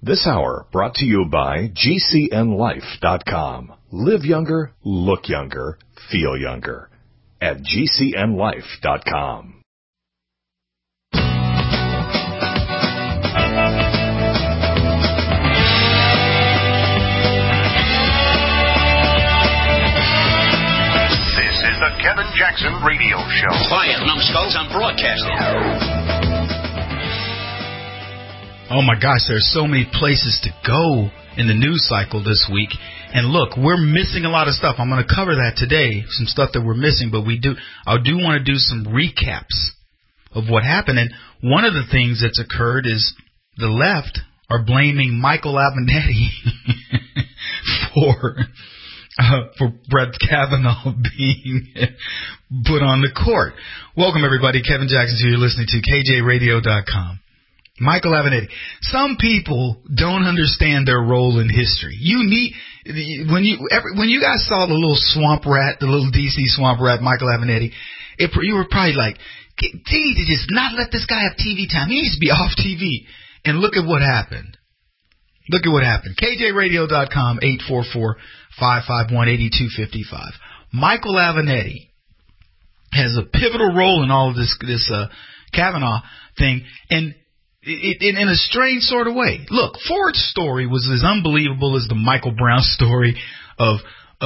This hour brought to you by GCNLife.com. Live younger, look younger, feel younger. At GCNLife.com. This is the Kevin Jackson Radio Show. Quiet, numbskulls, I'm broadcasting. Oh my gosh, there's so many places to go in the news cycle this week. And look, we're missing a lot of stuff. I'm going to cover that today, some stuff that we're missing, but I do want to do some recaps of what happened. And one of the things that's occurred is the left are blaming Michael Avenatti for Brett Kavanaugh being put on the court. Welcome, everybody. Kevin Jackson here. You're listening to KJRadio.com. Michael Avenatti. Some people don't understand their role in history. When you guys saw the little swamp rat, the little DC swamp rat, Michael Avenatti, you were probably like, they need to just not let this guy have TV time. He needs to be off TV. And look at what happened. Look at what happened. KJRadio.com, 844-551-8255. Michael Avenatti has a pivotal role in all of this Kavanaugh thing, and in a strange sort of way. Look, Ford's story was as unbelievable as the Michael Brown story of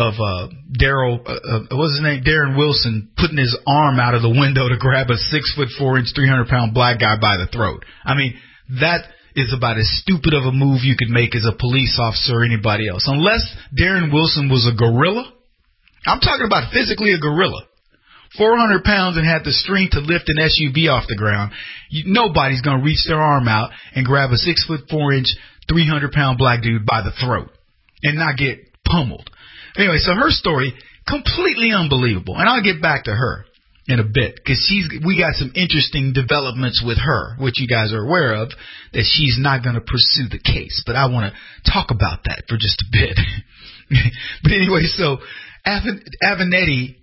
Darren Wilson putting his arm out of the window to grab a 6'4", 300-pound black guy by the throat. I mean, that is about as stupid of a move you could make as a police officer or anybody else. Unless Darren Wilson was a gorilla. I'm talking about physically a gorilla. 400 pounds and had the strength to lift an SUV off the ground. Nobody's going to reach their arm out and grab a 6'4", 300-pound black dude by the throat and not get pummeled. Anyway, so her story, completely unbelievable. And I'll get back to her in a bit because we got some interesting developments with her, which you guys are aware of, that she's not going to pursue the case. But I want to talk about that for just a bit. But anyway, so Avenatti,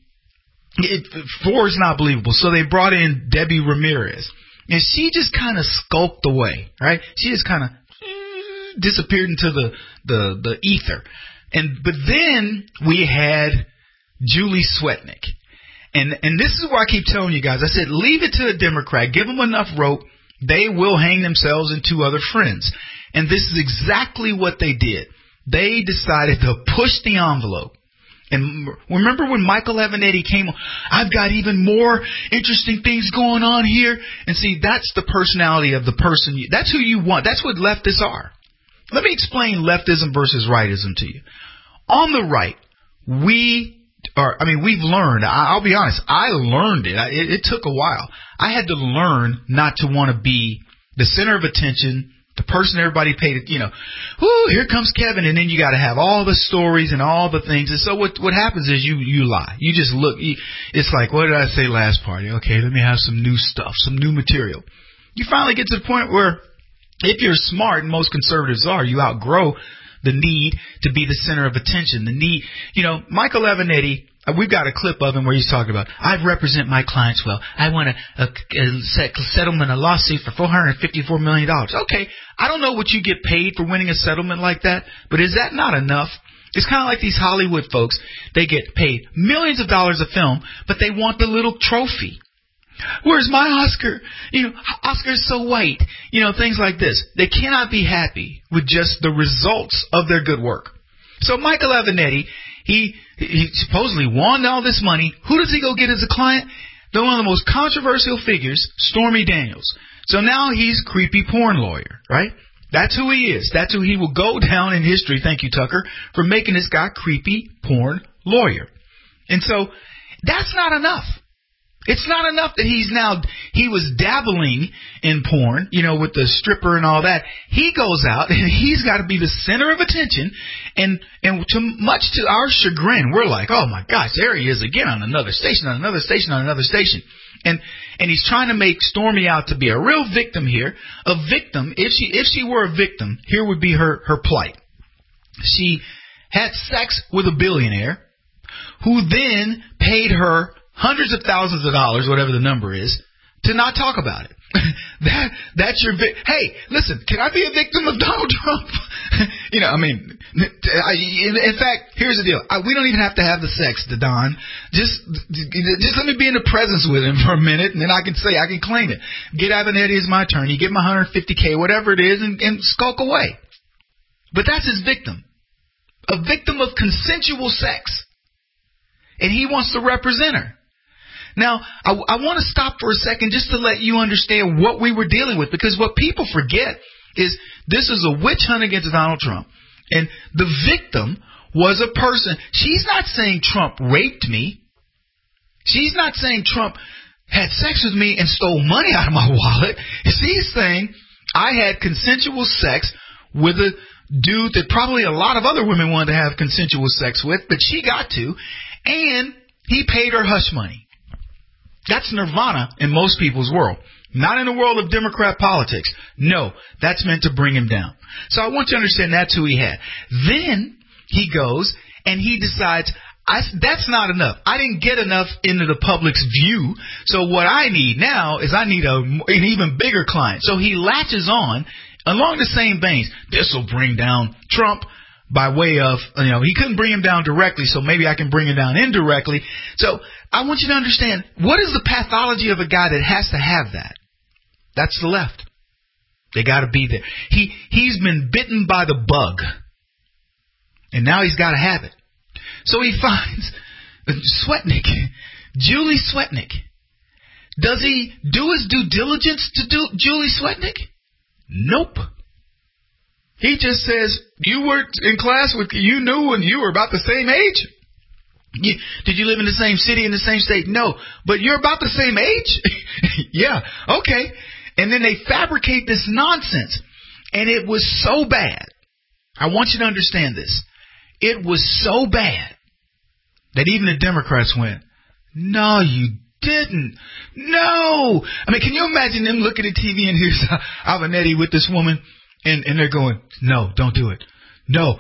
Ford's not believable. So they brought in Debbie Ramirez, and she just kind of skulked away, right? She just kind of disappeared into the ether. But then we had Julie Swetnick. And this is where I keep telling you guys, I said, leave it to a Democrat, give them enough rope, they will hang themselves and two other friends. And this is exactly what they did. They decided to push the envelope. And remember when Michael Avenatti came on, I've got even more interesting things going on here. And see, that's the personality of the person. That's who you want. That's what leftists are. Let me explain leftism versus rightism to you. On the right, we've learned, I'll be honest, I learned it. It took a while. I had to learn not to want to be the center of attention, the person everybody paid, here comes Kevin, and then you got to have all the stories and all the things. And so what happens is you lie. You just look. It's like, what did I say last party? Okay, let me have some new stuff, some new material. You finally get to the point where if you're smart, and most conservatives are, you outgrow the need to be the center of attention. The need, Michael Avenatti, we've got a clip of him where he's talking about, I represent my clients well. I want a settlement, a lawsuit for $454 million. Okay, I don't know what you get paid for winning a settlement like that, but is that not enough? It's kind of like these Hollywood folks. They get paid millions of dollars a film, but they want the little trophy. Where's my Oscar? Oscar's so white. Things like this. They cannot be happy with just the results of their good work. So Michael Avenatti, he supposedly won all this money. Who does he go get as a client? One of the most controversial figures, Stormy Daniels. So now he's creepy porn lawyer, right? That's who he is. That's who he will go down in history, thank you, Tucker, for making this guy creepy porn lawyer. And so that's not enough. It's not enough that he was dabbling in porn, with the stripper and all that. He goes out and he's got to be the center of attention. And much to our chagrin, we're like, oh my gosh, there he is again on another station, on another station, on another station. And he's trying to make Stormy out to be a real victim here. A victim, if she were a victim, here would be her plight. She had sex with a billionaire who then paid her hundreds of thousands of dollars, whatever the number is, to not talk about it. That's your hey, listen, can I be a victim of Donald Trump? In fact, here's the deal. We don't even have to have the sex, Don. Just let me be in the presence with him for a minute, and then I can claim it. Get Avenatti as my attorney, get my $150K, whatever it is, and skulk away. But that's his victim. A victim of consensual sex. And he wants to represent her. Now, I want to stop for a second just to let you understand what we were dealing with, because what people forget is this is a witch hunt against Donald Trump. And the victim was a person. She's not saying Trump raped me. She's not saying Trump had sex with me and stole money out of my wallet. She's saying I had consensual sex with a dude that probably a lot of other women wanted to have consensual sex with, but she got to, and he paid her hush money. That's nirvana in most people's world. Not in the world of Democrat politics. No, that's meant to bring him down. So I want you to understand that's who he had. Then he goes and he decides, that's not enough. I didn't get enough into the public's view. So what I need now is an even bigger client. So he latches on along the same veins. This will bring down Trump by way of, he couldn't bring him down directly, so maybe I can bring him down indirectly. So I want you to understand, what is the pathology of a guy that has to have that? That's the left. They got to be there. He's been bitten by the bug, and now he's got to have it. So he finds Swetnick, Julie Swetnick. Does he do his due diligence to do Julie Swetnick? Nope. He just says, you were in class with, you knew when you were about the same age. Did you live in the same city, in the same state? No. But you're about the same age? Yeah. Okay. And then they fabricate this nonsense. And it was so bad. I want you to understand this. It was so bad that even the Democrats went, no, you didn't. No. I mean, can you imagine them looking at TV and here's Avenatti with this woman and they're going, no, don't do it. No.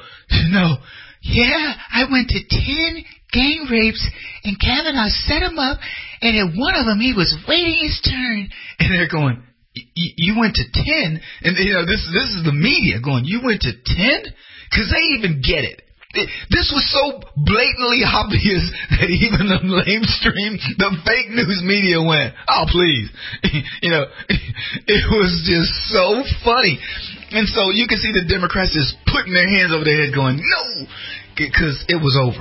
Yeah, I went to 10 gang rapes and Kavanaugh set him up, and at one of them he was waiting his turn. And they're going, you went to 10? And this is the media going, you went to 10? Because they even get it. This was so blatantly obvious that even the lamestream, the fake news media went, oh, please. It was just so funny. And so you can see the Democrats just putting their hands over their head going, no, because it was over.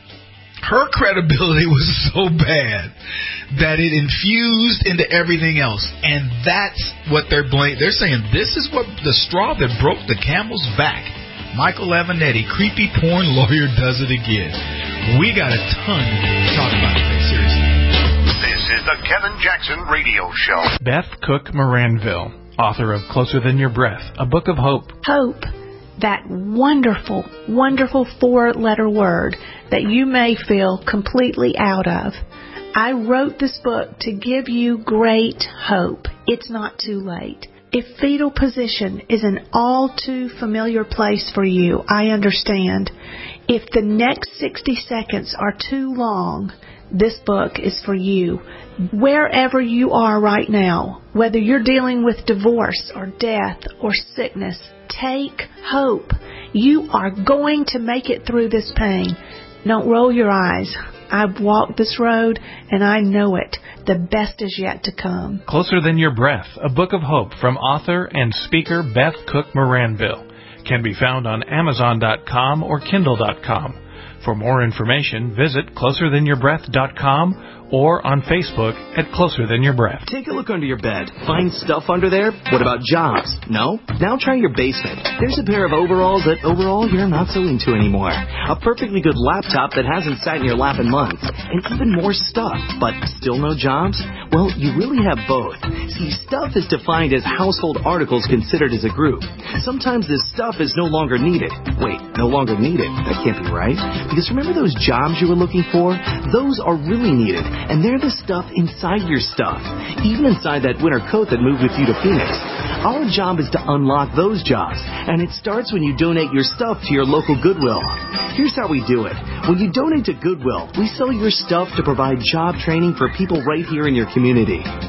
Her credibility was so bad that it infused into everything else. And that's what they're blaming. They're saying this is what the straw that broke the camel's back. Michael Avenatti, creepy porn lawyer, does it again. We got a ton to talk about today, seriously. This is the Kevin Jackson Radio Show. Beth Cook Moranville, author of Closer Than Your Breath, a book of hope. Hope, that wonderful, wonderful 4-letter word that you may feel completely out of. I wrote this book to give you great hope. It's not too late. If fetal position is an all too familiar place for you, I understand. If the next 60 seconds are too long, this book is for you. Wherever you are right now, whether you're dealing with divorce or death or sickness, take hope. You are going to make it through this pain. Don't roll your eyes. I've walked this road, and I know it. The best is yet to come. Closer Than Your Breath, a book of hope from author and speaker Beth Cook Moranville. Can be found on Amazon.com or Kindle.com. For more information, visit CloserThanYourBreath.com or on Facebook at Closer Than Your Breath. Take a look under your bed. Find stuff under there? What about jobs? No? Now try your basement. There's a pair of overalls that overall you're not so into anymore. A perfectly good laptop that hasn't sat in your lap in months. And even more stuff, but still no jobs? Well, you really have both. See, stuff is defined as household articles considered as a group. Sometimes this stuff is no longer needed. Wait, no longer needed? That can't be right. Because remember those jobs you were looking for? Those are really needed. And they're the stuff inside your stuff, even inside that winter coat that moved with you to Phoenix. Our job is to unlock those jobs, and it starts when you donate your stuff to your local Goodwill. Here's how we do it. When you donate to Goodwill, we sell your stuff to provide job training for people right here in your community.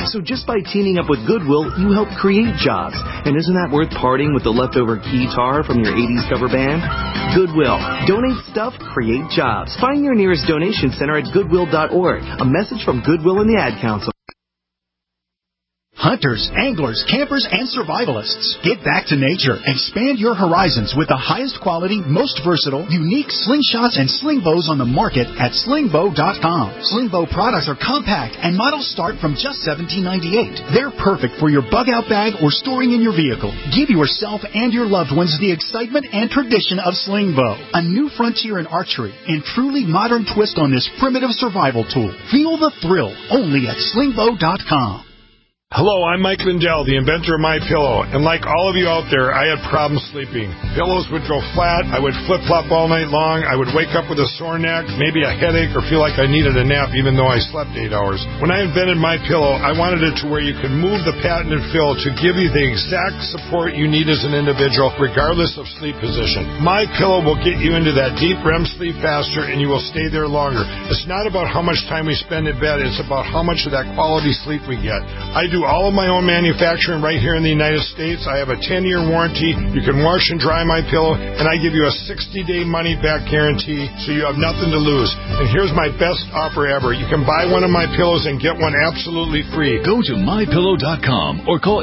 So just by teaming up with Goodwill, you help create jobs. And isn't that worth parting with the leftover guitar from your 80s cover band? Goodwill. Donate stuff, create jobs. Find your nearest donation center at goodwill.org. A message from Goodwill and the Ad Council. Hunters, anglers, campers, and survivalists. Get back to nature. Expand your horizons with the highest quality, most versatile, unique slingshots and sling bows on the market at slingbow.com. Slingbow products are compact and models start from just $17.98. They're perfect for your bug-out bag or storing in your vehicle. Give yourself and your loved ones the excitement and tradition of Slingbow, a new frontier in archery and truly modern twist on this primitive survival tool. Feel the thrill only at slingbow.com. Hello, I'm Mike Lindell, the inventor of MyPillow, and like all of you out there, I had problems sleeping. Pillows would go flat, I would flip-flop all night long, I would wake up with a sore neck, maybe a headache, or feel like I needed a nap even though I slept 8 hours. When I invented MyPillow, I wanted it to where you could move the patented fill to give you the exact support you need as an individual, regardless of sleep position. MyPillow will get you into that deep REM sleep faster, and you will stay there longer. It's not about how much time we spend in bed, it's about how much of that quality sleep we get. I do all of my own manufacturing right here in the United States. I have a 10-year warranty. You can wash and dry my pillow, and I give you a 60-day money-back guarantee, so you have nothing to lose. And here's my best offer ever. You can buy one of my pillows and get one absolutely free. Go to mypillow.com or call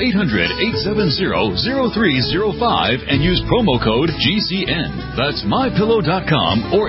800-870-0305 and use promo code GCN. That's mypillow.com or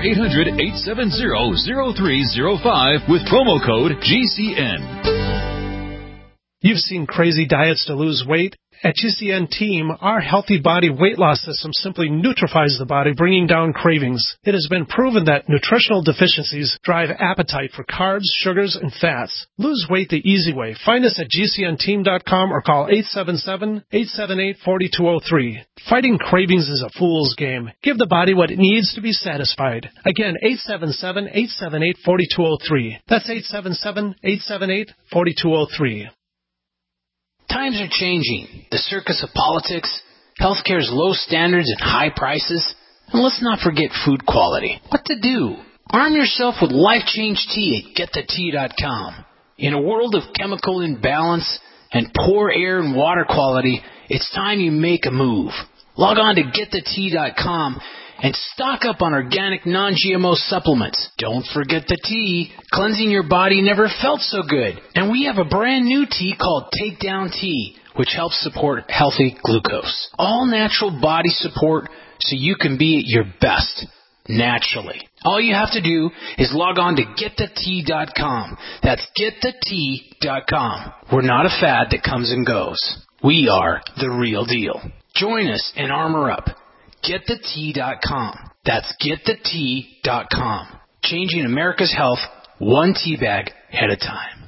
800-870-0305 with promo code GCN. You've seen crazy diets to lose weight. At GCN Team, our healthy body weight loss system simply neutralizes the body, bringing down cravings. It has been proven that nutritional deficiencies drive appetite for carbs, sugars, and fats. Lose weight the easy way. Find us at GCNteam.com or call 877-878-4203. Fighting cravings is a fool's game. Give the body what it needs to be satisfied. Again, 877-878-4203. That's 877-878-4203. Times are changing. The circus of politics, healthcare's low standards and high prices, and let's not forget food quality. What to do? Arm yourself with Life Change Tea at GetTheTea.com. In a world of chemical imbalance and poor air and water quality, it's time you make a move. Log on to GetTheTea.com and stock up on organic non-GMO supplements. Don't forget the tea. Cleansing your body never felt so good. And we have a brand new tea called Takedown Tea, which helps support healthy glucose. All natural body support so you can be at your best naturally. All you have to do is log on to GetTheTea.com. That's GetTheTea.com. We're not a fad that comes and goes. We are the real deal. Join us and armor up. GetTheTea.com. That's GetTheTea.com. Changing America's health one tea bag at a time.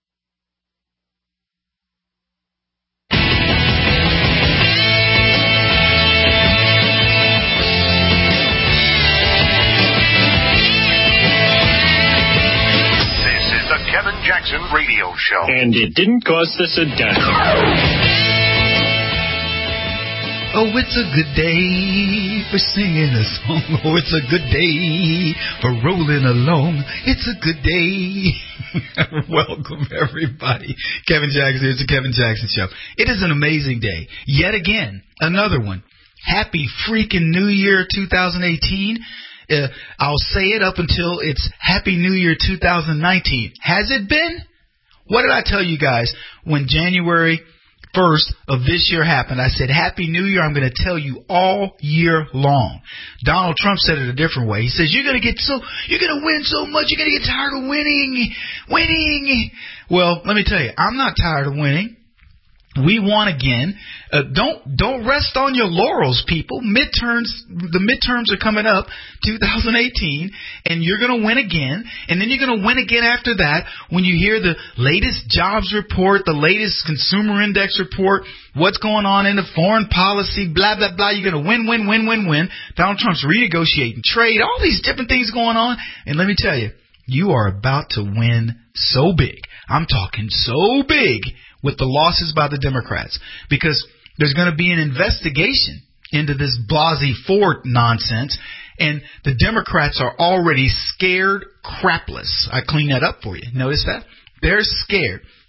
This is the Kevin Jackson Radio Show. And it didn't cost us a dime. Oh, it's a good day for singing a song. Oh, it's a good day for rolling along. It's a good day. Welcome, everybody. Kevin Jackson here. It's the Kevin Jackson Show. It is an amazing day. Yet again, another one. Happy freaking New Year 2018. I'll say it up until it's Happy New Year 2019. Has it been? What did I tell you guys when January 1st of this year happened? I said, Happy New Year. I'm going to tell you all year long. Donald Trump said it a different way. He says, you're going to win so much, you're going to get tired of winning. Well, let me tell you, I'm not tired of winning. We won again. Don't rest on your laurels, people. The midterms are coming up, 2018, and you're going to win again. And then you're going to win again after that when you hear the latest jobs report, the latest consumer index report, what's going on in the foreign policy, blah, blah, blah. You're going to win. Donald Trump's renegotiating trade, all these different things going on. And let me tell you, you are about to win so big. I'm talking so big with the losses by the Democrats, because there's going to be an investigation into this Blasey Ford nonsense, and the Democrats are already scared crapless. I cleaned that up for you. Notice that? They're scared.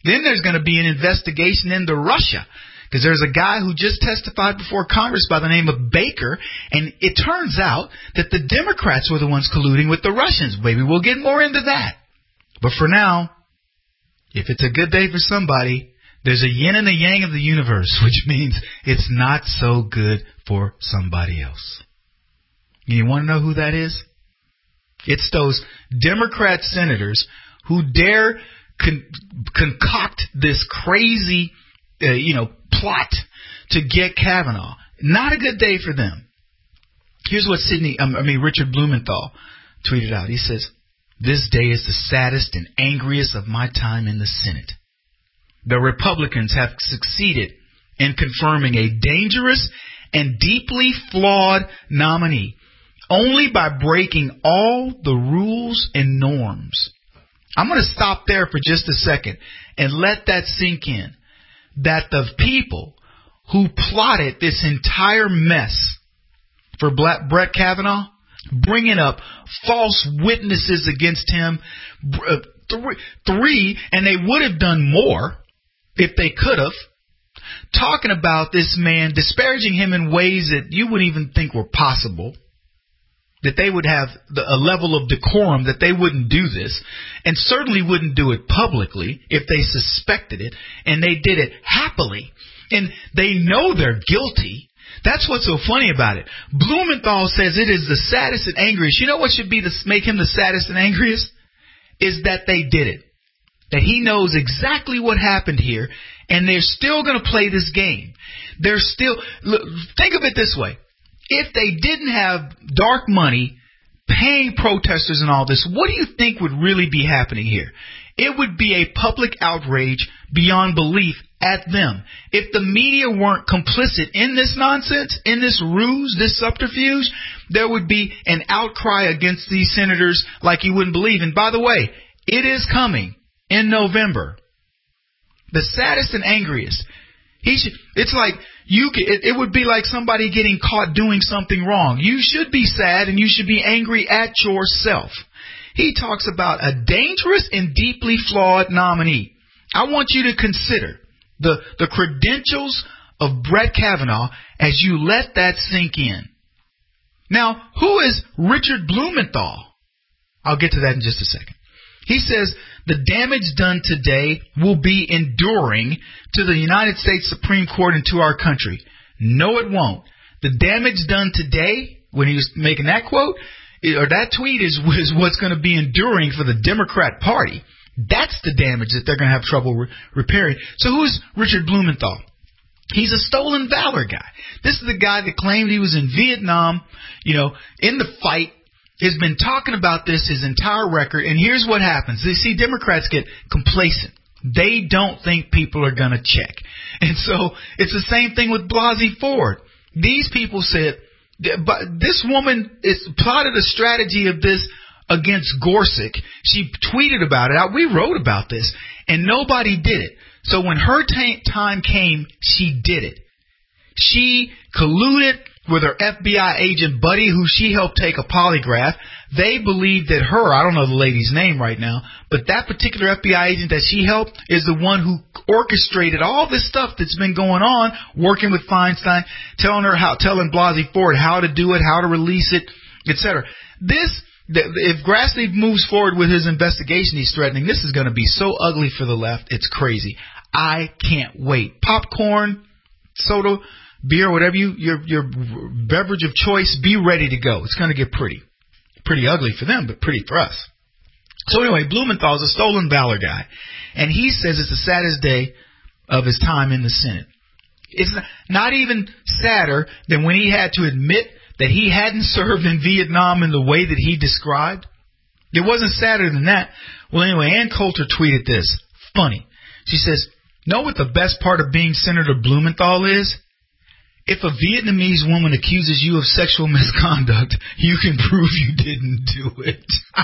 Then there's going to be an investigation into Russia, because there's a guy who just testified before Congress by the name of Baker, and it turns out that the Democrats were the ones colluding with the Russians. Maybe we'll get more into that. But for now, if it's a good day for somebody, there's a yin and a yang of the universe, which means it's not so good for somebody else. You want to know who that is? It's those Democrat senators who dare concoct this crazy, plot to get Kavanaugh. Not a good day for them. Here's what Richard Blumenthal tweeted out. He says, "This day is the saddest and angriest of my time in the Senate. The Republicans have succeeded in confirming a dangerous and deeply flawed nominee only by breaking all the rules and norms." I'm going to stop there for just a second and let that sink in. That the people who plotted this entire mess for Brett Kavanaugh, bringing up false witnesses against him, three, and they would have done more if they could have, talking about this man, disparaging him in ways that you wouldn't even think were possible, that they would have a level of decorum, that they wouldn't do this, and certainly wouldn't do it publicly if they suspected it, and they did it happily, and they know they're guilty. That's what's so funny about it. Blumenthal says it is the saddest and angriest. You know what should be make him the saddest and angriest? Is that they did it. That he knows exactly what happened here, and they're still going to play this game. They're still, think of it this way. If they didn't have dark money paying protesters and all this, what do you think would really be happening here? It would be a public outrage beyond belief at them. If the media weren't complicit in this nonsense, in this ruse, this subterfuge, there would be an outcry against these senators like you wouldn't believe. And by the way, it is coming in November. The saddest and angriest. It's like it would be like somebody getting caught doing something wrong. You should be sad and you should be angry at yourself. He talks about a dangerous and deeply flawed nominee. I want you to consider the credentials of Brett Kavanaugh as you let that sink in. Now, who is Richard Blumenthal? I'll get to that in just a second. He says the damage done today will be enduring to the United States Supreme Court and to our country. No, it won't. The damage done today, when he was making that quote, or that tweet, is what's going to be enduring for the Democrat Party. That's the damage that they're going to have trouble repairing. So who is Richard Blumenthal? He's a stolen valor guy. This is the guy that claimed he was in Vietnam, in the fight. Has been talking about this his entire record, and here's what happens. You see, Democrats get complacent. They don't think people are going to check. And so it's the same thing with Blasey Ford. These people said, but this woman plotted a strategy of this against Gorsuch. She tweeted about it. We wrote about this, and nobody did it. So when her time came, she did it. She colluded with her FBI agent buddy, who she helped take a polygraph. They believe that I don't know the lady's name right now, but that particular FBI agent that she helped is the one who orchestrated all this stuff that's been going on, working with Feinstein, telling Blasey Ford how to do it, how to release it, etc. If Grassley moves forward with his investigation he's threatening, this is going to be so ugly for the left, it's crazy. I can't wait. Popcorn, soda, beer, whatever your beverage of choice, be ready to go. It's going to get pretty ugly for them, but pretty for us. So anyway, Blumenthal's a stolen valor guy, and he says it's the saddest day of his time in the Senate. It's not even sadder than when he had to admit that he hadn't served in Vietnam in the way that he described. It wasn't sadder than that. Well, anyway, Ann Coulter tweeted this. Funny. She says, know what the best part of being Senator Blumenthal is? If a Vietnamese woman accuses you of sexual misconduct, you can prove you didn't do it.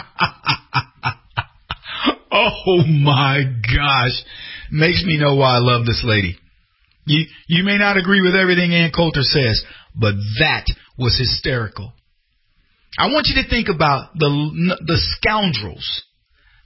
Oh, my gosh. Makes me know why I love this lady. You may not agree with everything Ann Coulter says, but that was hysterical. I want you to think about the scoundrels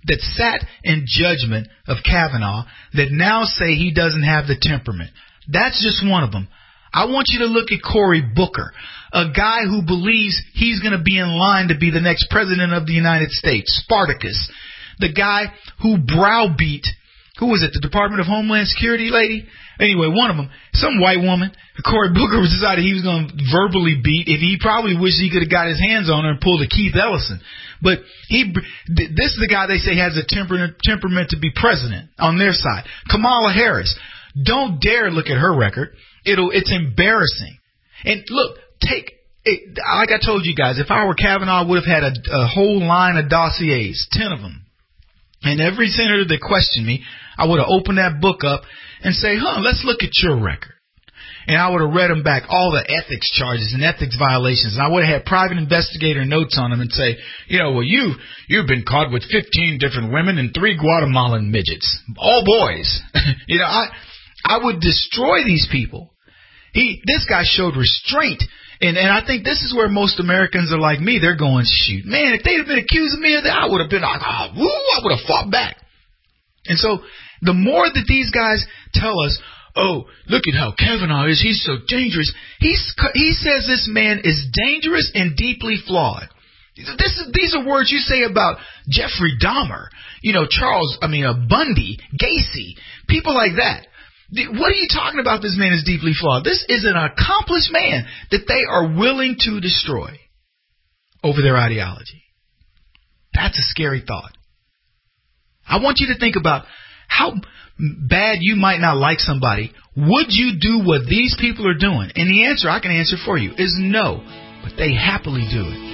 that sat in judgment of Kavanaugh that now say he doesn't have the temperament. That's just one of them. I want you to look at Cory Booker, a guy who believes he's going to be in line to be the next president of the United States, Spartacus, the guy who browbeat, who was it, the Department of Homeland Security lady? Anyway, one of them, some white woman, Cory Booker decided he was going to verbally beat. If he probably wished he could have got his hands on her and pulled a Keith Ellison. But this is the guy they say has a temperament to be president on their side. Kamala Harris. Don't dare look at her record. It's embarrassing. And look, like I told you guys, if I were Kavanaugh, I would have had a whole line of dossiers, 10 of them. And every senator that questioned me, I would have opened that book up and say, let's look at your record. And I would have read them back, all the ethics charges and ethics violations. And I would have had private investigator notes on them and say, you've been caught with 15 different women and 3 Guatemalan midgets. All boys. I would destroy these people. This guy showed restraint. And I think this is where most Americans are like me. They're going, shoot, man, if they'd have been accusing me of that, I would have been like, I would have fought back. And so the more that these guys tell us, oh, look at how Kavanaugh is, he's so dangerous. He says this man is dangerous and deeply flawed. These are words you say about Jeffrey Dahmer, Bundy, Gacy, people like that. What are you talking about? This man is deeply flawed. This is an accomplished man that they are willing to destroy over their ideology. That's a scary thought. I want you to think about how bad you might not like somebody. Would you do what these people are doing? And the answer I can answer for you is no, but they happily do it.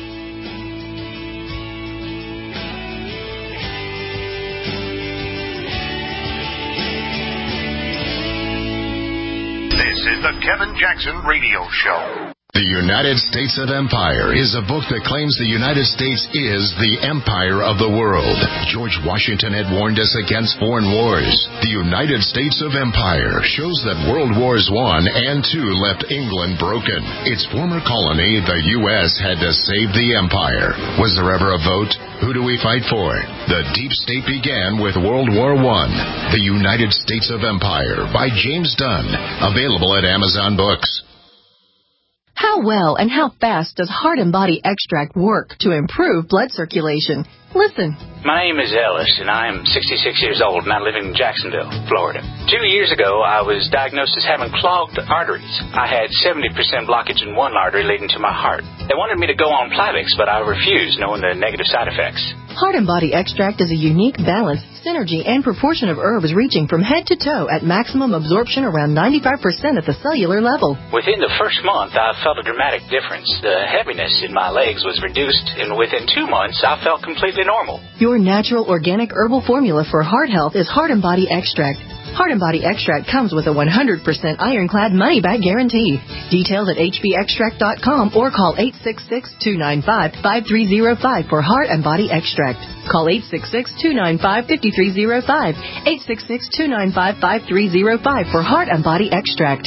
This is the Kevin Jackson Radio Show. The United States of Empire is a book that claims the United States is the empire of the world. George Washington had warned us against foreign wars. The United States of Empire shows that World Wars I and II left England broken. Its former colony, the U.S., had to save the empire. Was there ever a vote? Who do we fight for? The Deep State began with World War I. The United States of Empire by James Dunn. Available at Amazon Books. How well and how fast does Heart and Body Extract work to improve blood circulation? Listen. My name is Ellis, and I am 66 years old, and I live in Jacksonville, Florida. 2 years ago, I was diagnosed as having clogged arteries. I had 70% blockage in one artery leading to my heart. They wanted me to go on Plavix, but I refused, knowing the negative side effects. Heart and Body Extract is a unique balance, synergy, and proportion of herbs reaching from head to toe at maximum absorption around 95% at the cellular level. Within the first month, I felt a dramatic difference. The heaviness in my legs was reduced, and within 2 months, I felt completely normal. Your natural organic herbal formula for heart health is Heart and Body Extract. Heart and Body Extract comes with a 100% ironclad money-back guarantee. Details at hbextract.com or call 866-295-5305 for Heart and Body Extract. Call 866-295-5305. 866-295-5305 for Heart and Body Extract.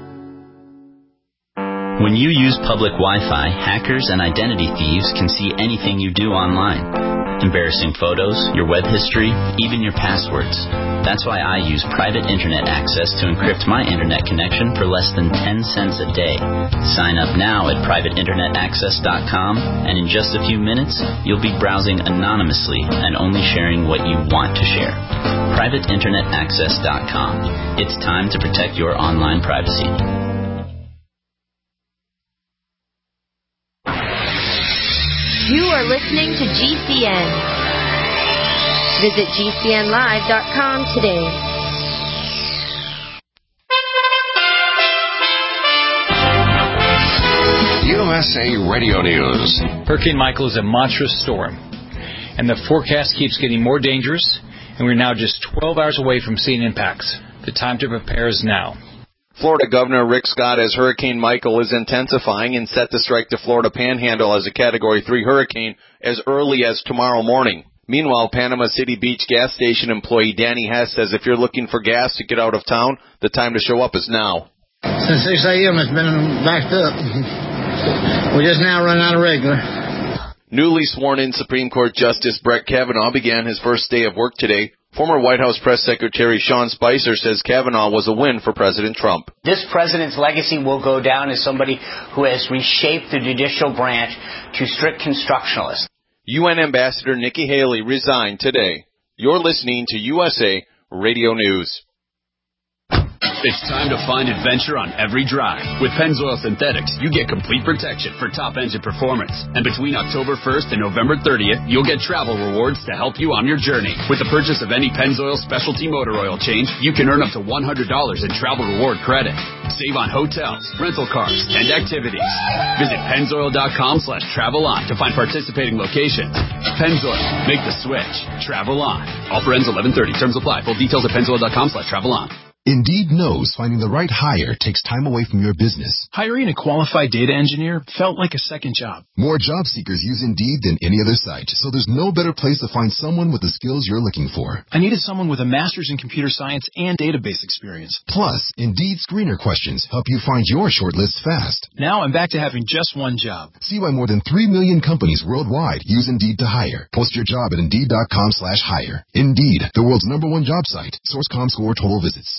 When you use public Wi-Fi, hackers and identity thieves can see anything you do online. Embarrassing photos, your web history, even your passwords. That's why I use private internet access to encrypt my internet connection for less than 10 cents a day. Sign up now at privateinternetaccess.com, and in just a few minutes, you'll be browsing anonymously and only sharing what you want to share. privateinternetaccess.com. It's time to protect your online privacy. You are listening to GCN. Visit GCNlive.com today. USA Radio News. Hurricane Michael is a monstrous storm, and the forecast keeps getting more dangerous, and we're now just 12 hours away from seeing impacts. The time to prepare is now. Florida Governor Rick Scott as Hurricane Michael is intensifying and set to strike the Florida Panhandle as a Category 3 hurricane as early as tomorrow morning. Meanwhile, Panama City Beach gas station employee Danny Hess says if you're looking for gas to get out of town, the time to show up is now. Since 6 a.m. it's been backed up. We just now run out of regular. Newly sworn-in Supreme Court Justice Brett Kavanaugh began his first day of work today. Former White House Press Secretary Sean Spicer says Kavanaugh was a win for President Trump. This president's legacy will go down as somebody who has reshaped the judicial branch to strict constructionalists. UN Ambassador Nikki Haley resigned today. You're listening to USA Radio News. It's time to find adventure on every drive. With Pennzoil Synthetics, you get complete protection for top engine performance. And between October 1st and November 30th, you'll get travel rewards to help you on your journey. With the purchase of any Pennzoil specialty motor oil change, you can earn up to $100 in travel reward credit. Save on hotels, rental cars, and activities. Visit Pennzoil.com/travel-on to find participating locations. Pennzoil, make the switch. Travel on. Offer ends 11/30. Terms apply. Full details at Pennzoil.com/travel-on. Indeed knows finding the right hire takes time away from your business. Hiring a qualified data engineer felt like a second job. More job seekers use Indeed than any other site, so there's no better place to find someone with the skills you're looking for. I needed someone with a master's in computer science and database experience. Plus, Indeed screener questions help you find your shortlist fast. Now I'm back to having just one job. See why more than 3 million companies worldwide use Indeed to hire. Post your job at Indeed.com/hire. Indeed, the world's #1 job site. Source ComScore total visits.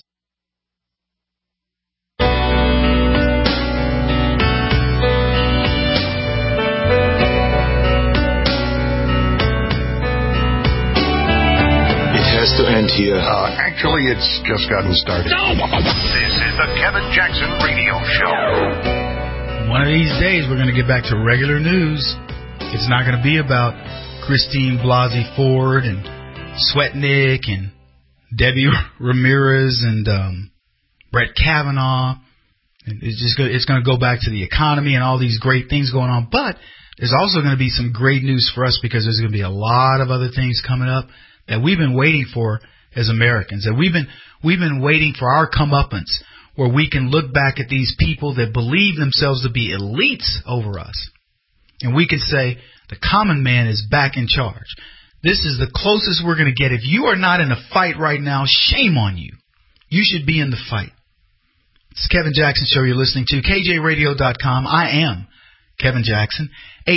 Has to end here. Actually, it's just gotten started. This is the Kevin Jackson Radio Show. One of these days, we're going to get back to regular news. It's not going to be about Christine Blasey Ford and Swetnick and Debbie Ramirez and Brett Kavanaugh. And it's going to go back to the economy and all these great things going on. But there's also going to be some great news for us because there's going to be a lot of other things coming up that we've been waiting for as Americans, that we've been waiting for our comeuppance, where we can look back at these people that believe themselves to be elites over us, and we can say the common man is back in charge. This is the closest we're going to get. If you are not in a fight right now, shame on you. You should be in the fight. It's the Kevin Jackson Show you're listening to, KJRadio.com. I am Kevin Jackson.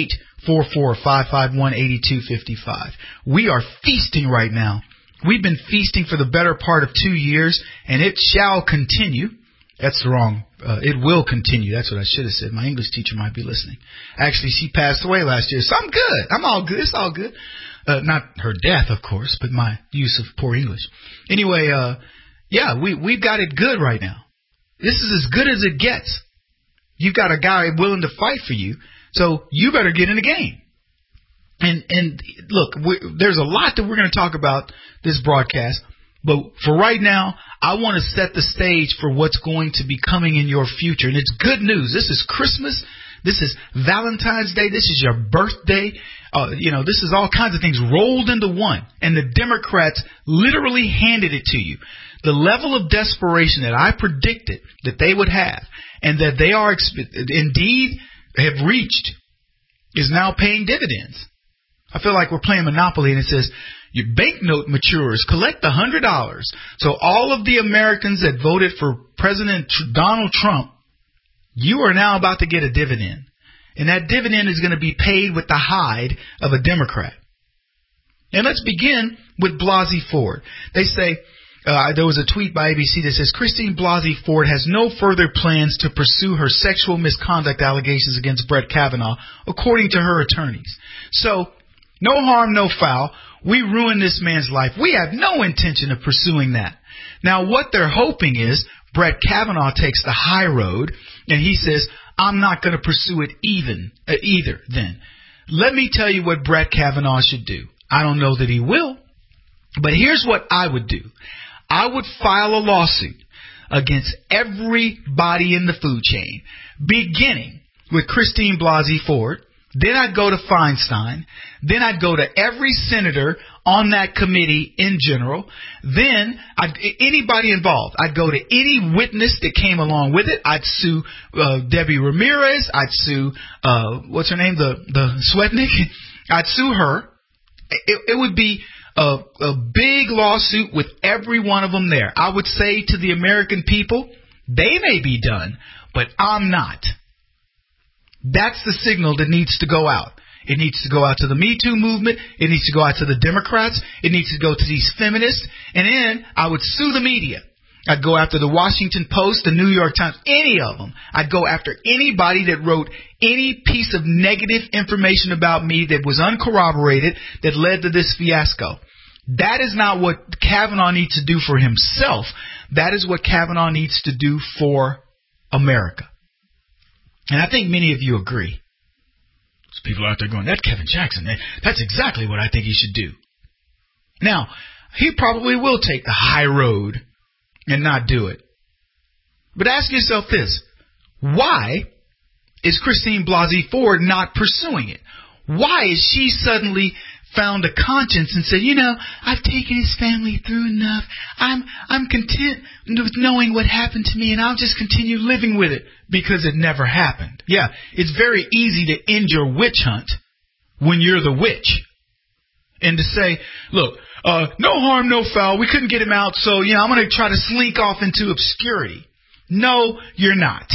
844-551-8255. We are feasting right now. We've been feasting for the better part of 2 years, and it shall continue. That's wrong. It will continue. That's what I should have said. My English teacher might be listening. Actually, she passed away last year, so I'm good. I'm all good. It's all good. Not her death, of course, but my use of poor English. Anyway, we've got it good right now. This is as good as it gets. You've got a guy willing to fight for you. So you better get in the game. And look, there's a lot that we're going to talk about this broadcast. But for right now, I want to set the stage for what's going to be coming in your future. And it's good news. This is Christmas. This is Valentine's Day. This is your birthday. This is all kinds of things rolled into one. And the Democrats literally handed it to you. The level of desperation that I predicted that they would have and that they are indeed have reached is now paying dividends. I feel like we're playing Monopoly and it says your banknote matures, collect $100. So all of the Americans that voted for President Donald Trump, you are now about to get a dividend. And that dividend is going to be paid with the hide of a Democrat. And let's begin with Blasey Ford. They say, there was a tweet by ABC that says, Christine Blasey Ford has no further plans to pursue her sexual misconduct allegations against Brett Kavanaugh, according to her attorneys. So, no harm, no foul. We ruined this man's life. We have no intention of pursuing that. Now, what they're hoping is Brett Kavanaugh takes the high road, and he says, I'm not going to pursue it either then. Let me tell you what Brett Kavanaugh should do. I don't know that he will, but here's what I would do. I would file a lawsuit against everybody in the food chain, beginning with Christine Blasey Ford. Then I'd go to Feinstein. Then I'd go to every senator on that committee in general. Then anybody involved. I'd go to any witness that came along with it. I'd sue Debbie Ramirez. I'd sue, what's her name? The Swetnick. I'd sue her. It would be a big lawsuit with every one of them there. I would say to the American people, they may be done, but I'm not. That's the signal that needs to go out. It needs to go out to the Me Too movement. It needs to go out to the Democrats. It needs to go to these feminists. And then I would sue the media. I'd go after the Washington Post, the New York Times, any of them. I'd go after anybody that wrote any piece of negative information about me that was uncorroborated that led to this fiasco. That is not what Kavanaugh needs to do for himself. That is what Kavanaugh needs to do for America. And I think many of you agree. There's people out there going, that's Kevin Jackson. That's exactly what I think he should do. Now, he probably will take the high road and not do it. But ask yourself this. Why is Christine Blasey Ford not pursuing it? Why is she suddenly found a conscience and said, I've taken his family through enough. I'm content with knowing what happened to me, and I'll just continue living with it because it never happened. Yeah, it's very easy to end your witch hunt when you're the witch. And to say, look, no harm, no foul. We couldn't get him out, so, I'm going to try to slink off into obscurity. No, you're not.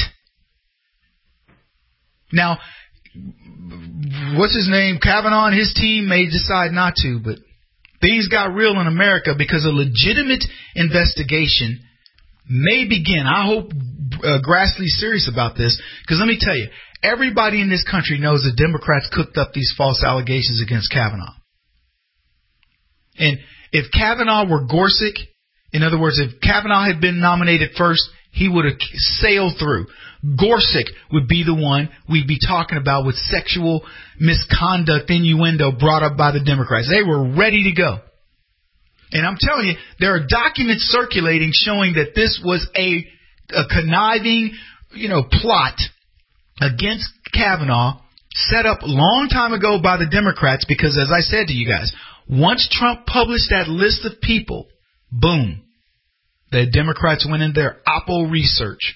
Now, what's his name? Kavanaugh and his team may decide not to, but things got real in America because a legitimate investigation may begin. I hope Grassley's serious about this, because let me tell you, everybody in this country knows the Democrats cooked up these false allegations against Kavanaugh. And if Kavanaugh were Gorsuch, in other words, if Kavanaugh had been nominated first, he would have sailed through. Gorsuch would be the one we'd be talking about with sexual misconduct innuendo brought up by the Democrats. They were ready to go. And I'm telling you, there are documents circulating showing that this was a conniving, plot against Kavanaugh set up a long time ago by the Democrats because, as I said to you guys, once Trump published that list of people, boom, the Democrats went in their Oppo research.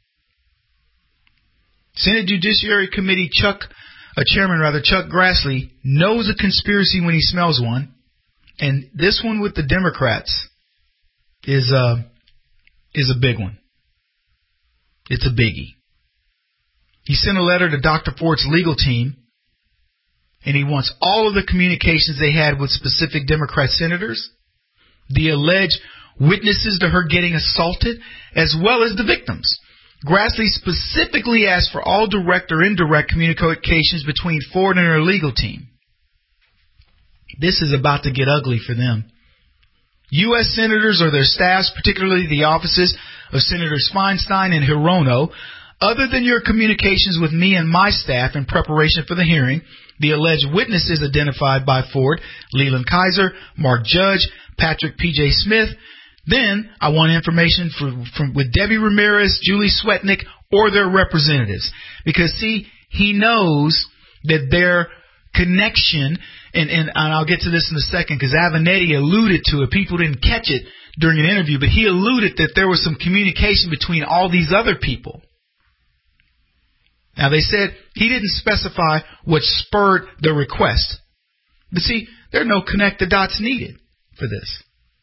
Senate Judiciary Committee Chairman Chuck Grassley knows a conspiracy when he smells one, and this one with the Democrats is a big one. It's a biggie. He sent a letter to Dr. Ford's legal team, and he wants all of the communications they had with specific Democrat senators, the alleged witnesses to her getting assaulted, as well as the victims. Grassley specifically asked for all direct or indirect communications between Ford and her legal team. This is about to get ugly for them. U.S. senators or their staffs, particularly the offices of Senators Feinstein and Hirono, other than your communications with me and my staff in preparation for the hearing, the alleged witnesses identified by Ford, Leland Kaiser, Mark Judge, Patrick P.J. Smith. Then I want information from with Debbie Ramirez, Julie Swetnick, or their representatives. Because, see, he knows that their connection, and I'll get to this in a second because Avenatti alluded to it. People didn't catch it during an interview, but he alluded that there was some communication between all these other people. Now, they said he didn't specify what spurred the request. But see, there are no connect the dots needed for this.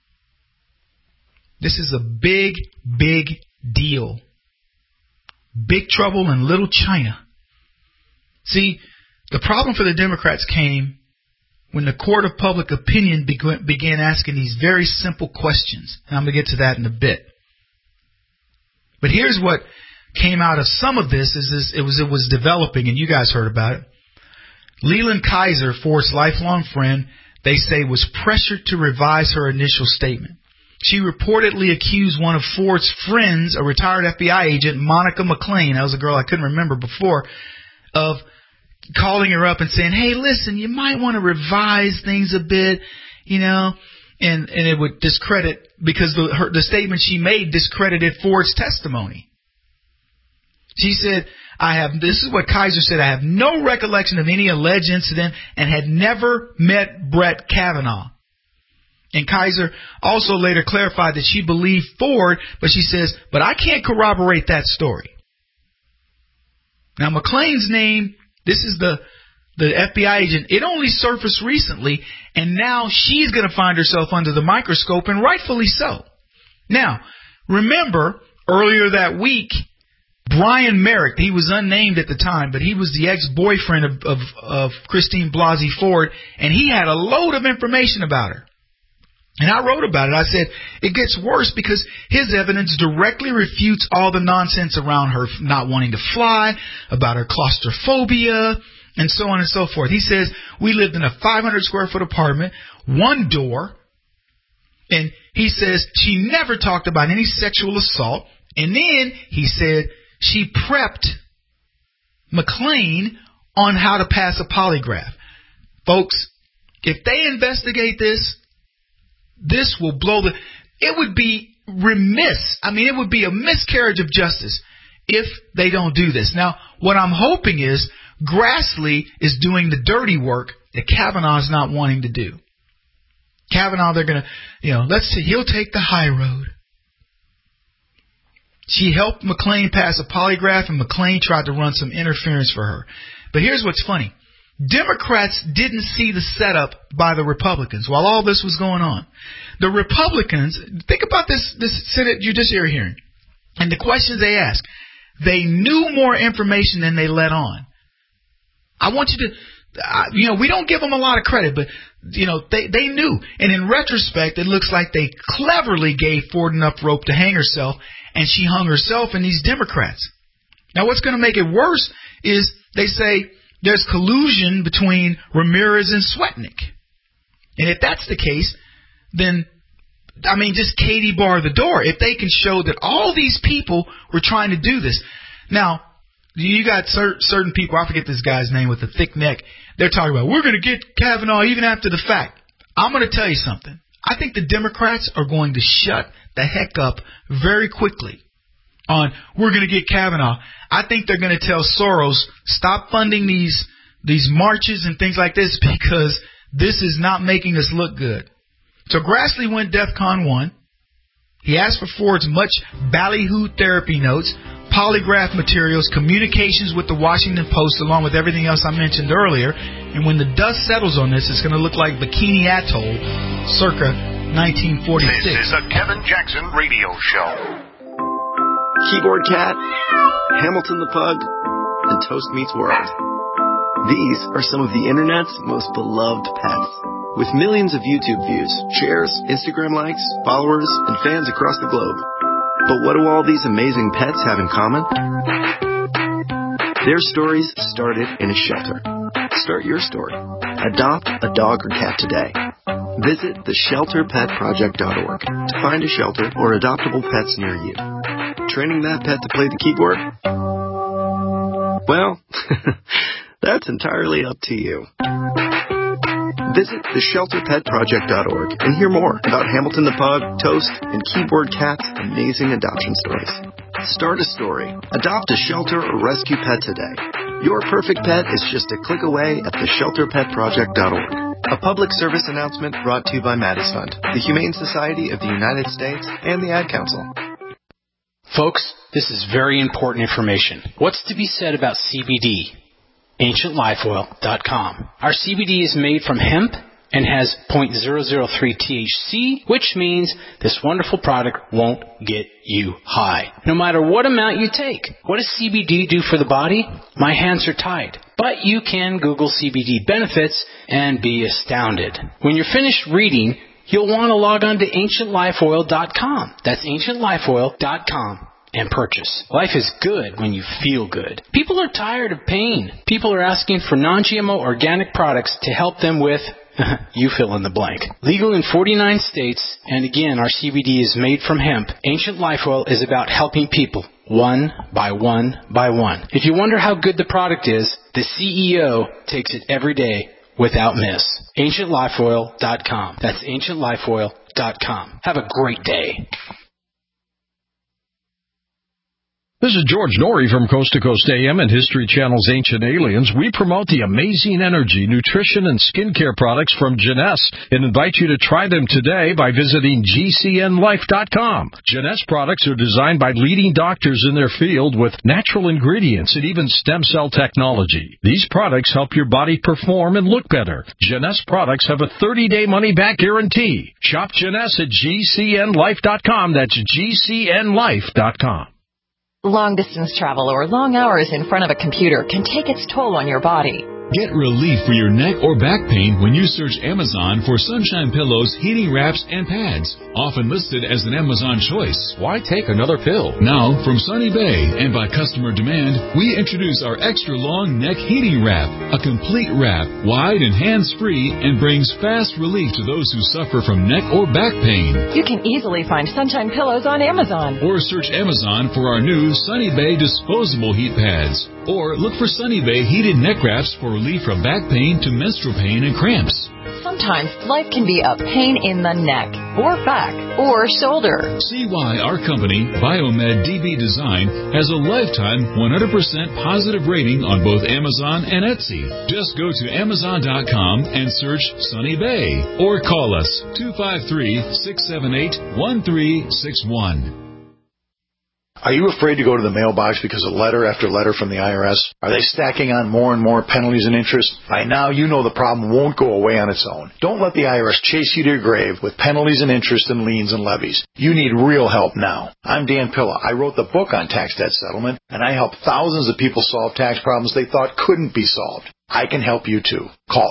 This is a big, big deal. Big trouble in Little China. See, the problem for the Democrats came when the court of public opinion began asking these very simple questions. And I'm going to get to that in a bit. But here's what came out of some of this is it was developing, and you guys heard about it. Leland Kaiser, Ford's lifelong friend, they say was pressured to revise her initial statement. She reportedly accused one of Ford's friends, a retired FBI agent, Monica McLean, that was a girl I couldn't remember before, of calling her up and saying, hey, listen, you might want to revise things a bit, and it would discredit, because the statement she made discredited Ford's testimony. She said, this is what Kaiser said, I have no recollection of any alleged incident and had never met Brett Kavanaugh. And Kaiser also later clarified that she believed Ford, but she says, but I can't corroborate that story. Now, McLean's name, this is the FBI agent, it only surfaced recently, and now she's going to find herself under the microscope, and rightfully so. Now, remember, earlier that week, Brian Merrick, he was unnamed at the time, but he was the ex-boyfriend of Christine Blasey Ford, and he had a load of information about her. And I wrote about it. I said, it gets worse because his evidence directly refutes all the nonsense around her not wanting to fly, about her claustrophobia, and so on and so forth. He says, we lived in a 500-square-foot apartment, one door, and he says she never talked about any sexual assault. And then he said she prepped McLean on how to pass a polygraph. Folks, if they investigate this, this will blow the... It would be remiss. I mean, it would be a miscarriage of justice if they don't do this. Now, what I'm hoping is Grassley is doing the dirty work that Kavanaugh's not wanting to do. Kavanaugh, they're going to, let's see, he'll take the high road. She helped McLean pass a polygraph, and McLean tried to run some interference for her. But here's what's funny. Democrats didn't see the setup by the Republicans while all this was going on. The Republicans, think about this Senate Judiciary hearing and the questions they asked. They knew more information than they let on. I want you to, we don't give them a lot of credit, but, they knew. And in retrospect, it looks like they cleverly gave Ford enough rope to hang herself, and she hung herself and these Democrats. Now, what's going to make it worse is they say there's collusion between Ramirez and Swetnick. And if that's the case, then, just Katie bar the door. If they can show that all these people were trying to do this. Now, you got certain people, I forget this guy's name with the thick neck, they're talking about, we're going to get Kavanaugh even after the fact. I'm going to tell you something. I think the Democrats are going to shut the heck up very quickly on, we're going to get Kavanaugh. I think they're going to tell Soros, stop funding these marches and things like this because this is not making us look good. So Grassley went DEFCON 1. He asked for Ford's much ballyhoo therapy notes, polygraph materials, communications with the Washington Post, along with everything else I mentioned earlier. And when the dust settles on this, it's going to look like Bikini Atoll, circa 1946. This is a Kevin Jackson radio show. Keyboard Cat, Hamilton the Pug, and Toast Meets World. These are some of the internet's most beloved pets. With millions of YouTube views, shares, Instagram likes, followers, and fans across the globe. But what do all these amazing pets have in common? Their stories started in a shelter. Start your story. Adopt a dog or cat today. Visit theshelterpetproject.org to find a shelter or adoptable pets near you. Training that pet to play the keyboard? Well, that's entirely up to you. Visit theshelterpetproject.org and hear more about Hamilton the Pug, Toast, and Keyboard Cat's amazing adoption stories. Start a story. Adopt a shelter or rescue pet today. Your perfect pet is just a click away at theshelterpetproject.org. A public service announcement brought to you by Maddie's Fund, the Humane Society of the United States, and the Ad Council. Folks, this is very important information. What's to be said about CBD? AncientLifeOil.com. Our CBD is made from hemp and has 0.003 THC, which means this wonderful product won't get you high, no matter what amount you take. What does CBD do for the body? My hands are tied. But you can Google CBD benefits and be astounded. When you're finished reading, you'll want to log on to AncientLifeOil.com. That's AncientLifeOil.com. And purchase. Life is good when you feel good. People are tired of pain. People are asking for non-GMO organic products to help them with, you fill in the blank. Legal in 49 states, and again, our CBD is made from hemp. Ancient Life Oil is about helping people, one by one by one. If you wonder how good the product is, the CEO takes it every day without miss. AncientLifeOil.com. That's AncientLifeOil.com. Have a great day. This is George Norrie from Coast to Coast AM and History Channel's Ancient Aliens. We promote the amazing energy, nutrition, and skincare products from Jeunesse and invite you to try them today by visiting GCNLife.com. Jeunesse products are designed by leading doctors in their field with natural ingredients and even stem cell technology. These products help your body perform and look better. Jeunesse products have a 30-day money-back guarantee. Shop Jeunesse at GCNLife.com. That's GCNLife.com. Long-distance travel or long hours in front of a computer can take its toll on your body. Get relief for your neck or back pain when you search Amazon for Sunshine Pillows, heating wraps, and pads. Often listed as an Amazon choice. Why take another pill? Now, from Sunny Bay and by customer demand, we introduce our extra long neck heating wrap. A complete wrap, wide and hands-free, and brings fast relief to those who suffer from neck or back pain. You can easily find Sunshine Pillows on Amazon. Or search Amazon for our new Sunny Bay disposable heat pads. Or look for Sunny Bay heated neck wraps for relief from back pain to menstrual pain and cramps. Sometimes life can be a pain in the neck, or back, or shoulder. See why our company, Biomed DB Design, has a lifetime 100% positive rating on both Amazon and Etsy. Just go to Amazon.com and search Sunny Bay. Or call us 253-678-1361. Are you afraid to go to the mailbox because of letter after letter from the IRS? Are they stacking on more and more penalties and interest? By now, you know the problem won't go away on its own. Don't let the IRS chase you to your grave with penalties and interest and liens and levies. You need real help now. I'm Dan Pilla. I wrote the book on tax debt settlement, and I help thousands of people solve tax problems they thought couldn't be solved. I can help you too. Call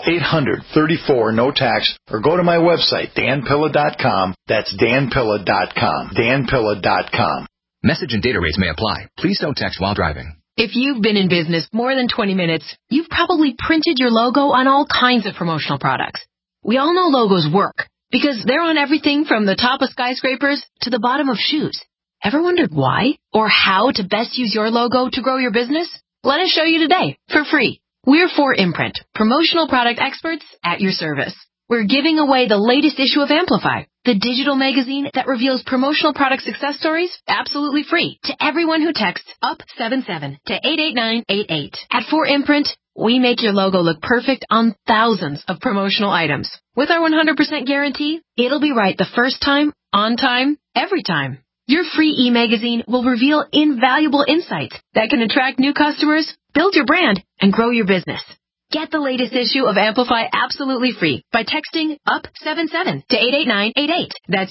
800-34-NO-TAX or go to my website, danpilla.com. That's danpilla.com. danpilla.com. Message and data rates may apply. Please don't text while driving. If you've been in business more than 20 minutes, you've probably printed your logo on all kinds of promotional products. We all know logos work because they're on everything from the top of skyscrapers to the bottom of shoes. Ever wondered why or how to best use your logo to grow your business? Let us show you today for free. We're 4imprint, promotional product experts at your service. We're giving away the latest issue of Amplify, the digital magazine that reveals promotional product success stories absolutely free to everyone who texts UP77 to 88988. At 4imprint, we make your logo look perfect on thousands of promotional items. With our 100% guarantee, it'll be right the first time, on time, every time. Your free e-magazine will reveal invaluable insights that can attract new customers, build your brand, and grow your business. Get the latest issue of Amplify absolutely free by texting UP77 to 88988. That's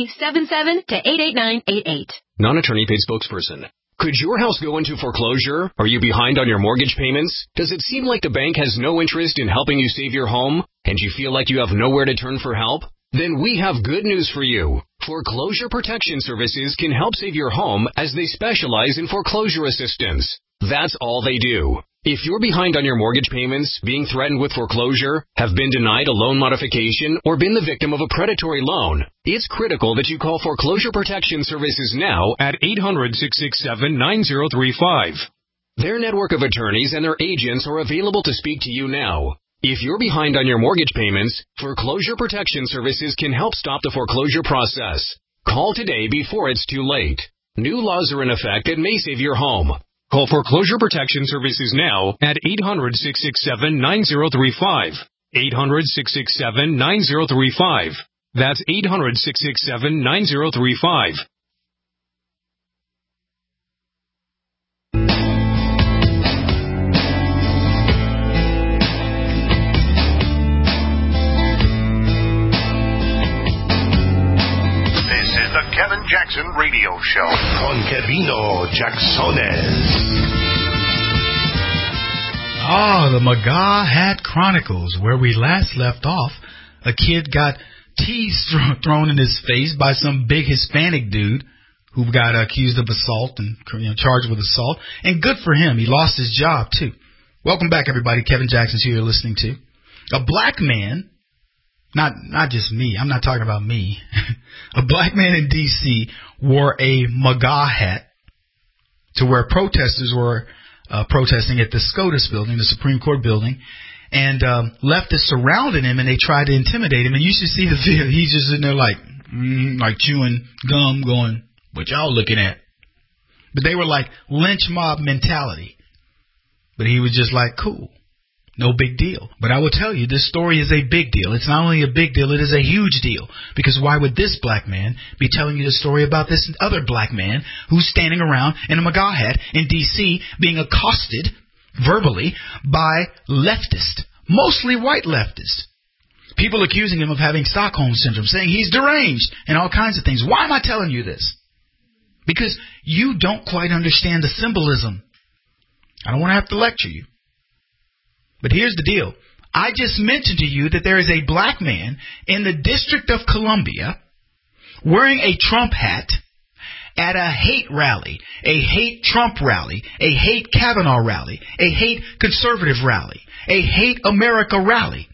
UP77 to 88988. Non-attorney paid spokesperson. Could your house go into foreclosure? Are you behind on your mortgage payments? Does it seem like the bank has no interest in helping you save your home? And you feel like you have nowhere to turn for help? Then we have good news for you. Foreclosure Protection Services can help save your home as they specialize in foreclosure assistance. That's all they do. If you're behind on your mortgage payments, being threatened with foreclosure, have been denied a loan modification, or been the victim of a predatory loan, it's critical that you call Foreclosure Protection Services now at 800-667-9035. Their network of attorneys and their agents are available to speak to you now. If you're behind on your mortgage payments, Foreclosure Protection Services can help stop the foreclosure process. Call today before it's too late. New laws are in effect that may save your home. Call Foreclosure Protection Services now at 800-667-9035. 800-667-9035. That's 800-667-9035. The Kevin Jackson Radio Show. Con Kevino Jacksones. The McGaw Hat Chronicles, where we last left off. A kid got teas thrown in his face by some big Hispanic dude who got accused of assault and charged with assault. And good for him. He lost his job, too. Welcome back, everybody. Kevin Jackson's who you're listening to. A black man... Not just me. I'm not talking about me. A black man in D.C. wore a MAGA hat to where protesters were protesting at the SCOTUS building, the Supreme Court building, and leftists surrounded him and they tried to intimidate him. And you should see the video. He's just sitting there like chewing gum going, what y'all looking at? But they were like lynch mob mentality. But he was just like, cool. No big deal. But I will tell you, this story is a big deal. It's not only a big deal, it is a huge deal. Because why would this black man be telling you the story about this other black man who's standing around in a MAGA hat in D.C. being accosted verbally by leftists, mostly white leftists? People accusing him of having Stockholm Syndrome, saying he's deranged and all kinds of things. Why am I telling you this? because you don't quite understand the symbolism. I don't want to have to lecture you. But here's the deal. I just mentioned to you that there is a black man in the District of Columbia wearing a Trump hat at a hate rally, a hate Trump rally, a hate Kavanaugh rally, a hate conservative rally, a hate America rally.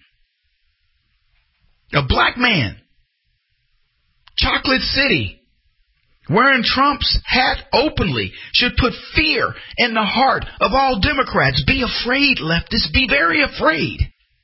A black man, Chocolate City, wearing Trump's hat openly, should put fear in the heart of all Democrats. Be afraid, leftists. Be very afraid.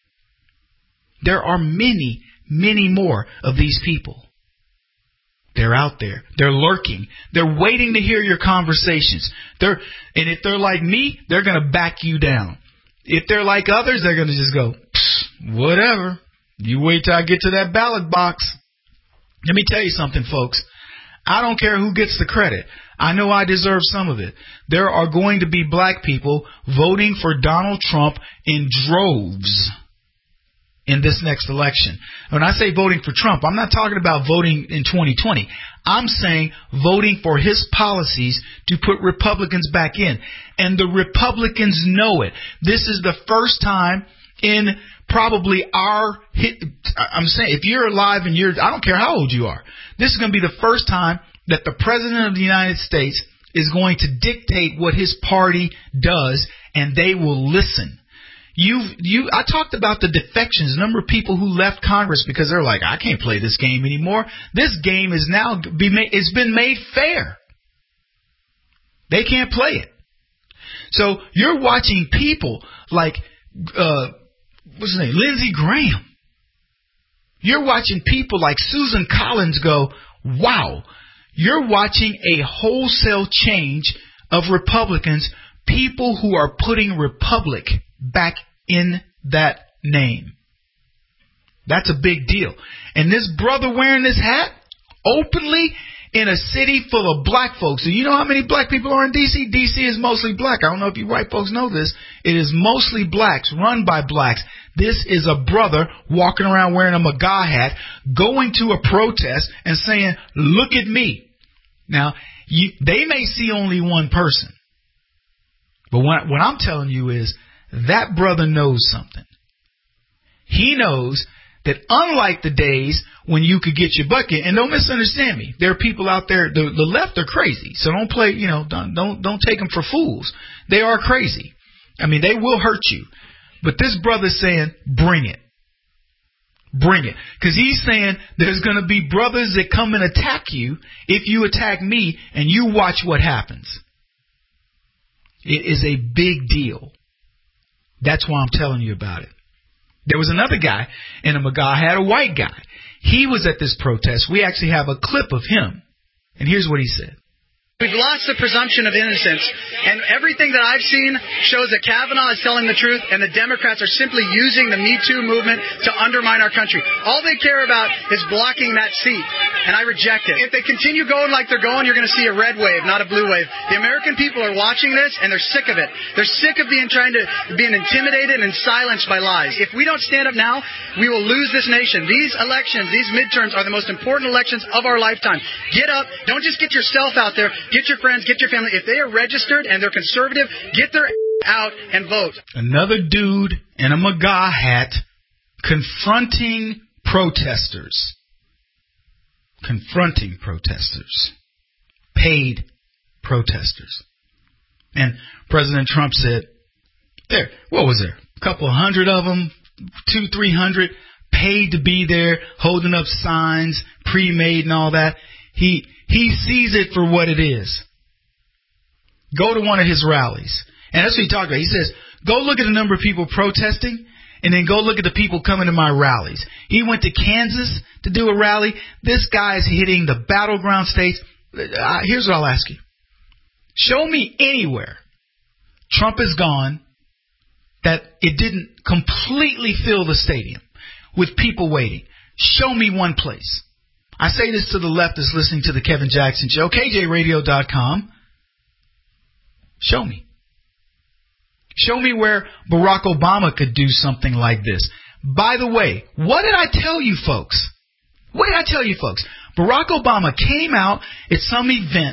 There are many, many more of these people. They're out there. They're lurking. They're waiting to hear your conversations. And if they're like me, they're going to back you down. If they're like others, they're going to just go, whatever. You wait till I get to that ballot box. Let me tell you something, folks. I don't care who gets the credit. I know I deserve some of it. There are going to be black people voting for Donald Trump in droves in this next election. When I say voting for Trump, I'm not talking about voting in 2020. I'm saying voting for his policies to put Republicans back in. And the Republicans know it. This is the first time in probably I'm saying, if you're alive and I don't care how old you are, this is going to be the first time that the President of the United States is going to dictate what his party does, and they will listen. I talked about the defections, the number of people who left Congress because they're like, I can't play this game anymore. This game is now it's been made fair. They can't play it. So you're watching people like what's his name, Lindsey Graham. You're watching people like Susan Collins go, wow. You're watching a wholesale change of Republicans, people who are putting Republic back in that name. That's a big deal. And this brother wearing this hat openly in a city full of black folks. So you know how many black people are in D.C.? D.C. is mostly black. I don't know if you white folks know this. It is mostly blacks, run by blacks. This is a brother walking around wearing a MAGA hat, going to a protest and saying, look at me. Now, they may see only one person. But what I'm telling you is that brother knows something. He knows that unlike the days when you could get your bucket, and don't misunderstand me, there are people out there, the left are crazy, so don't play, don't take them for fools. They are crazy. I mean, they will hurt you. But this brother's saying, bring it. Bring it. Because he's saying there's going to be brothers that come and attack you if you attack me, and you watch what happens. It is a big deal. That's why I'm telling you about it. There was another guy in a MAGA hat, a white guy. He was at this protest. We actually have a clip of him. And here's what he said. We've lost the presumption of innocence, and everything that I've seen shows that Kavanaugh is telling the truth, and the Democrats are simply using the Me Too movement to undermine our country. All they care about is blocking that seat, and I reject it. If they continue going like they're going, you're going to see a red wave, not a blue wave. The American people are watching this, and they're sick of it. They're sick of being intimidated and silenced by lies. If we don't stand up now, we will lose this nation. These elections, these midterms are the most important elections of our lifetime. Get up. Don't just get yourself out there. Get your friends, get your family. If they are registered and they're conservative, get their out and vote. Another dude in a MAGA hat confronting protesters. Confronting protesters. Paid protesters. And President Trump said, what was there? A couple hundred of them, 200-300, paid to be there, holding up signs, pre-made and all that. He sees it for what it is. Go to one of his rallies. And that's what he talked about. He says, go look at the number of people protesting, and then go look at the people coming to my rallies. He went to Kansas to do a rally. This guy's hitting the battleground states. Here's what I'll ask you. Show me anywhere Trump is gone that it didn't completely fill the stadium with people waiting. Show me one place. I say this to the leftists listening to the Kevin Jackson Show, KJRadio.com. Show me. Show me where Barack Obama could do something like this. By the way, what did I tell you folks? What did I tell you folks? Barack Obama came out at some event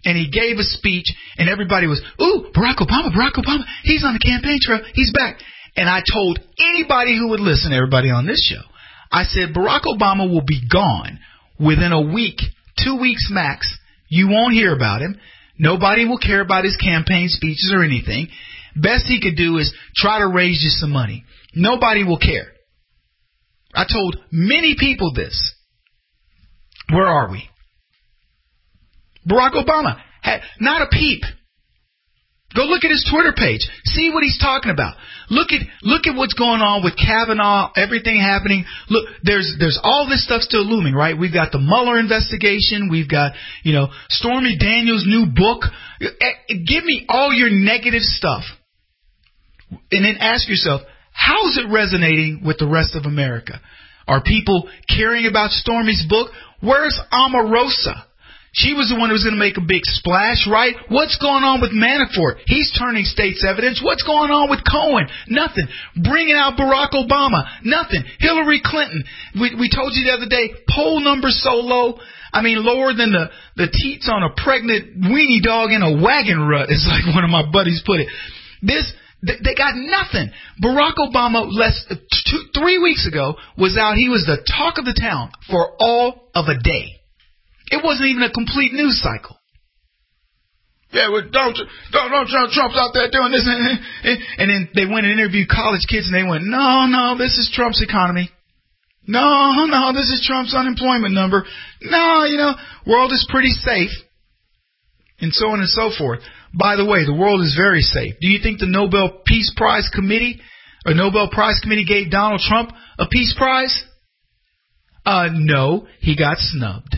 and he gave a speech, and everybody was, ooh, Barack Obama, he's on the campaign trail, he's back. And I told anybody who would listen, everybody on this show, I said, Barack Obama will be gone within a week, 2 weeks max. You won't hear about him. Nobody will care about his campaign speeches or anything. Best he could do is try to raise you some money. Nobody will care. I told many people this. Where are we? Barack Obama had not a peep. Go look at his Twitter page. See what he's talking about. Look at what's going on with Kavanaugh, everything happening. Look, there's all this stuff still looming, right? We've got the Mueller investigation. We've got, Stormy Daniels' new book. Give me all your negative stuff. And then ask yourself, how is it resonating with the rest of America? Are people caring about Stormy's book? Where's Omarosa? She was the one who was going to make a big splash, right? What's going on with Manafort? He's turning state's evidence. What's going on with Cohen? Nothing. Bringing out Barack Obama? Nothing. Hillary Clinton? We told you the other day, poll numbers so low. I mean, lower than the teats on a pregnant weenie dog in a wagon rut, is like one of my buddies put it. They got nothing. Barack Obama, 3 weeks ago, was out. He was the talk of the town for all of a day. It wasn't even a complete news cycle. Yeah, well, Donald Trump's out there doing this. And then they went and interviewed college kids, and they went, no, this is Trump's economy. No, this is Trump's unemployment number. No, world is pretty safe. And so on and so forth. By the way, the world is very safe. Do you think the Nobel Peace Prize Committee or Nobel Prize Committee gave Donald Trump a peace prize? No, he got snubbed.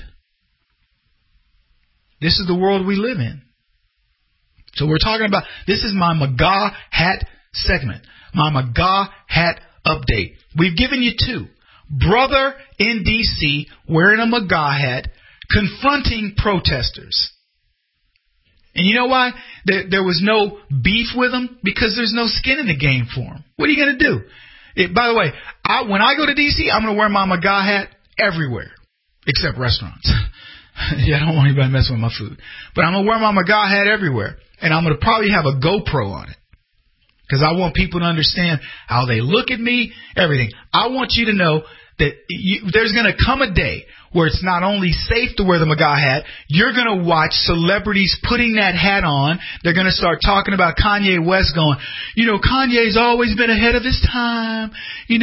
This is the world we live in. So we're talking about, this is my MAGA hat segment, my MAGA hat update. We've given you two. Brother in D.C. wearing a MAGA hat, confronting protesters. And you know why? There was no beef with him? Because there's no skin in the game for him. What are you going to do? By the way, when I go to D.C., I'm going to wear my MAGA hat everywhere, except restaurants. Yeah, I don't want anybody messing with my food. But I'm going to wear my MAGA hat everywhere. And I'm going to probably have a GoPro on it. Because I want people to understand how they look at me, everything. I want you to know that there's going to come a day where it's not only safe to wear the MAGA hat, you're going to watch celebrities putting that hat on. They're going to start talking about Kanye West going, Kanye's always been ahead of his time, we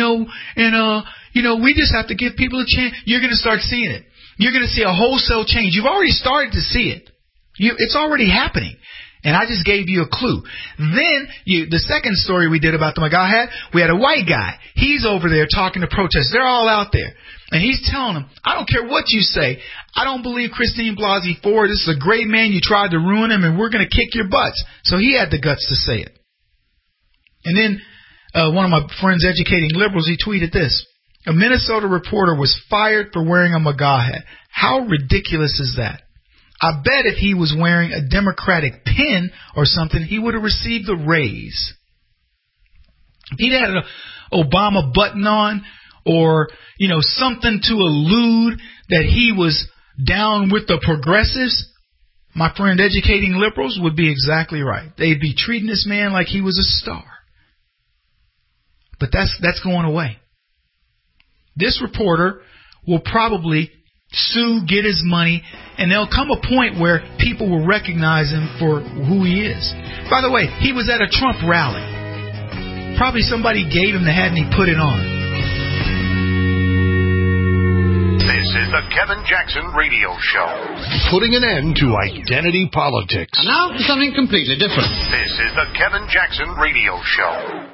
just have to give people a chance. You're going to start seeing it. You're going to see a wholesale change. You've already started to see it. It's already happening. And I just gave you a clue. Then, the second story we did about the MAGA hat, we had a white guy. He's over there talking to protesters. They're all out there. And he's telling them, I don't care what you say. I don't believe Christine Blasey Ford. This is a great man. You tried to ruin him, and we're going to kick your butts. So he had the guts to say it. And then one of my friends educating liberals, he tweeted this. A Minnesota reporter was fired for wearing a MAGA hat. How ridiculous is that? I bet if he was wearing a Democratic pin or something, he would have received a raise. If he'd had an Obama button on or, something to allude that he was down with the progressives, my friend educating liberals would be exactly right. They'd be treating this man like he was a star. But that's going away. This reporter will probably sue, get his money, and there'll come a point where people will recognize him for who he is. By the way, he was at a Trump rally. Probably somebody gave him the hat and he put it on. This is the Kevin Jackson Radio Show. Putting an end to identity politics. And now for something completely different. This is the Kevin Jackson Radio Show.